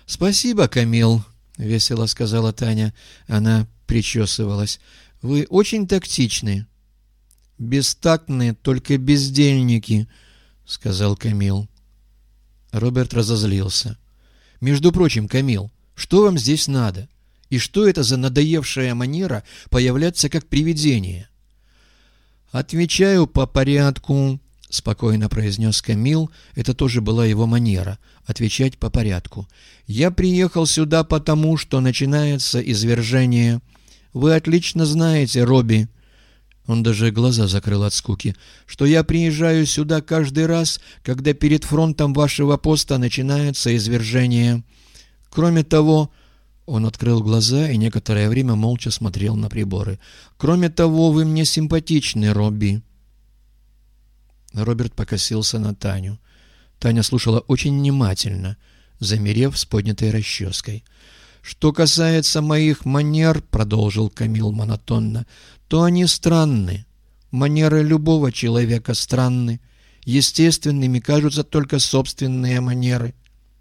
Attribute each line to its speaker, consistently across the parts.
Speaker 1: «Спасибо, Камил», — весело сказала Таня. Она причесывалась. «Вы очень тактичны». «Бестактные только бездельники», — сказал Камил. Роберт разозлился. «Между прочим, Камил, что вам здесь надо? И что это за надоевшая манера появляться как привидение?» «Отвечаю по порядку», — спокойно произнес Камил. Это тоже была его манера — отвечать по порядку. «Я приехал сюда потому, что начинается извержение. Вы отлично знаете, Робби». Он даже глаза закрыл от скуки, что я приезжаю сюда каждый раз, когда перед фронтом вашего поста начинается извержение. Кроме того, он открыл глаза и некоторое время молча смотрел на приборы. Кроме того, вы мне симпатичны, Робби. Роберт покосился на Таню. Таня слушала очень внимательно, замерев с поднятой расческой. «Что касается моих манер, — продолжил Камил монотонно, — то они странны. Манеры любого человека странны. Естественными кажутся только собственные манеры».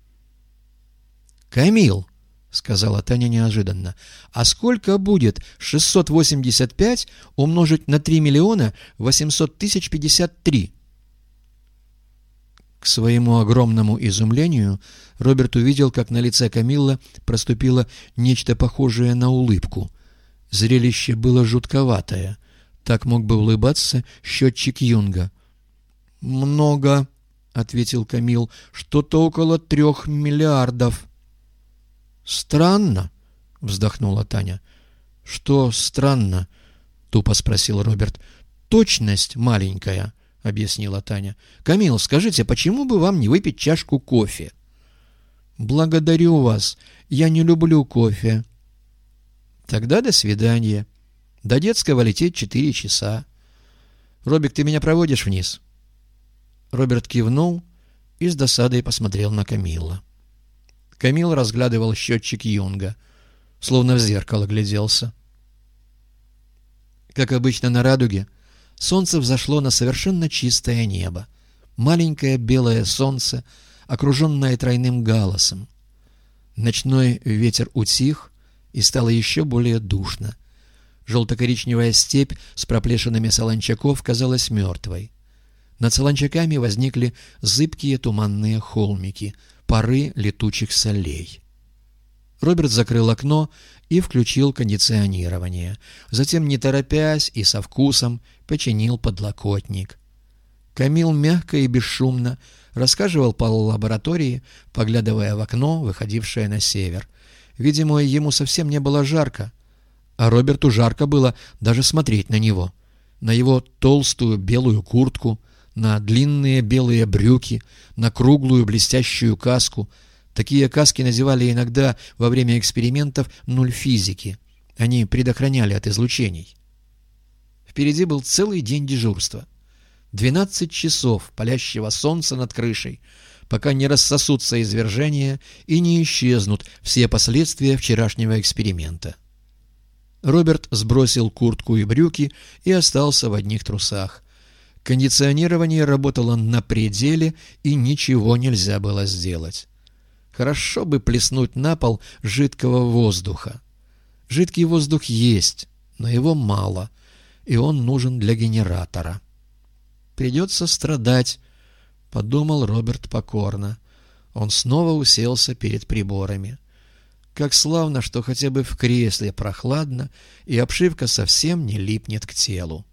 Speaker 1: «Камил, — сказала Таня неожиданно, — а сколько будет 685 умножить на 3 миллиона 800 тысяч 53?» К своему огромному изумлению Роберт увидел, как на лице Камилла проступило нечто похожее на улыбку. Зрелище было жутковатое. Так мог бы улыбаться счетчик Юнга. «Много», — ответил Камил, — «что-то около 3 миллиардов». «Странно», — вздохнула Таня. «Что странно?» — тупо спросил Роберт. «Точность маленькая», — объяснила Таня. «Камил, скажите, почему бы вам не выпить чашку кофе?» «Благодарю вас. Я не люблю кофе». «Тогда до свидания. До детского лететь 4 часа. Робик, ты меня проводишь вниз?» Роберт кивнул и с досадой посмотрел на Камилла. Камил разглядывал счетчик Юнга, словно в зеркало гляделся. Как обычно на радуге, солнце взошло на совершенно чистое небо. Маленькое белое солнце, окруженное тройным галласом. Ночной ветер утих, и стало еще более душно. Желто-коричневая степь с проплешинами солончаков казалась мертвой. Над солончаками возникли зыбкие туманные холмики, пары летучих солей. Роберт закрыл окно и включил кондиционирование. Затем, не торопясь и со вкусом, починил подлокотник. Камил мягко и бесшумно рассказывал по лаборатории, поглядывая в окно, выходившее на север. Видимо, ему совсем не было жарко, а Роберту жарко было даже смотреть на него, на его толстую белую куртку, на длинные белые брюки, на круглую блестящую каску. Такие каски надевали иногда во время экспериментов нульфизики. Они предохраняли от излучений. Впереди был целый день дежурства. 12 часов палящего солнца над крышей, пока не рассосутся извержения и не исчезнут все последствия вчерашнего эксперимента. Роберт сбросил куртку и брюки и остался в одних трусах. Кондиционирование работало на пределе, и ничего нельзя было сделать. Хорошо бы плеснуть на пол жидкого воздуха. Жидкий воздух есть, но его мало, и он нужен для генератора. «Придется страдать», — подумал Роберт покорно. Он снова уселся перед приборами. Как славно, что хотя бы в кресле прохладно, и обшивка совсем не липнет к телу.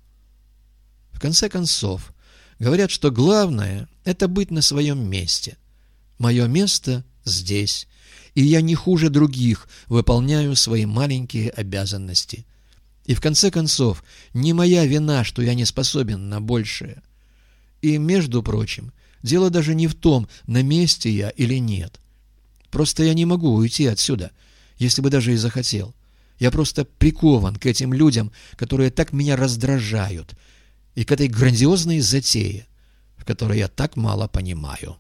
Speaker 1: В конце концов, говорят, что главное — это быть на своем месте. Мое место здесь, и я не хуже других выполняю свои маленькие обязанности. И в конце концов, не моя вина, что я не способен на большее. И, между прочим, дело даже не в том, на месте я или нет. Просто я не могу уйти отсюда, если бы даже и захотел. Я просто прикован к этим людям, которые так меня раздражают, и к этой грандиозной затее, в которой я так мало понимаю.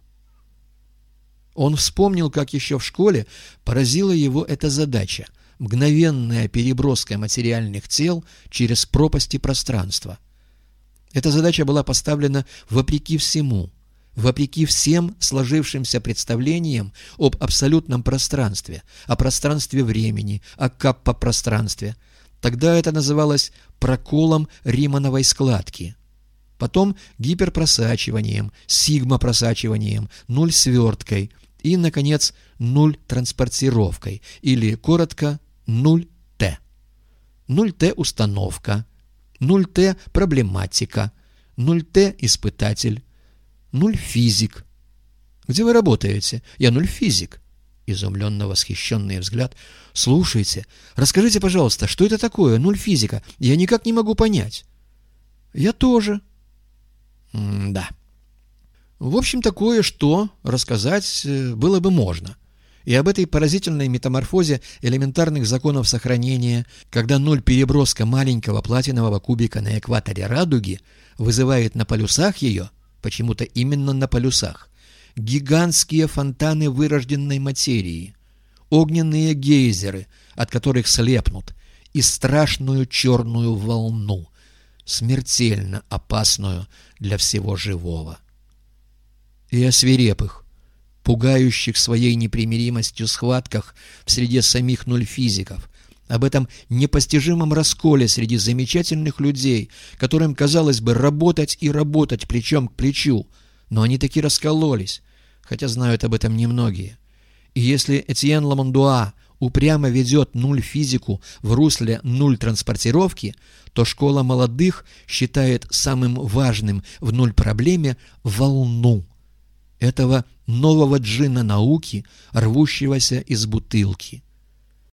Speaker 1: Он вспомнил, как еще в школе поразила его эта задача — мгновенная переброска материальных тел через пропасти пространства. Эта задача была поставлена вопреки всему, вопреки всем сложившимся представлениям об абсолютном пространстве, о пространстве времени, о каппа-пространстве. Тогда это называлось проколом Римановой складки. Потом гиперпросачиванием, сигма-просачиванием, нуль-сверткой и, наконец, нуль-транспортировкой, или, коротко, 0Т. 0Т – установка, 0Т – проблематика, 0Т – испытатель, 0 физик. Где вы работаете? Я 0 физик. Изумленно восхищенный взгляд. Слушайте, расскажите, пожалуйста, что это такое 0 физика? Я никак не могу понять. Я тоже. Да. В общем, такое, что рассказать было бы можно. И об этой поразительной метаморфозе элементарных законов сохранения, когда 0 переброска маленького платинового кубика на экваторе радуги вызывает на полюсах ее, почему-то именно на полюсах, гигантские фонтаны вырожденной материи, огненные гейзеры, от которых слепнут, и страшную черную волну, смертельно опасную для всего живого. И о свирепых, пугающих своей непримиримостью схватках в среде самих 0 физиков, об этом непостижимом расколе среди замечательных людей, которым, казалось бы, работать и работать плечом к плечу, но они таки раскололись, хотя знают об этом немногие. И если Этьен Ламондуа упрямо ведет 0 физику в русле 0 транспортировки, то школа молодых считает самым важным в 0 проблеме волну, этого нового джина науки, рвущегося из бутылки.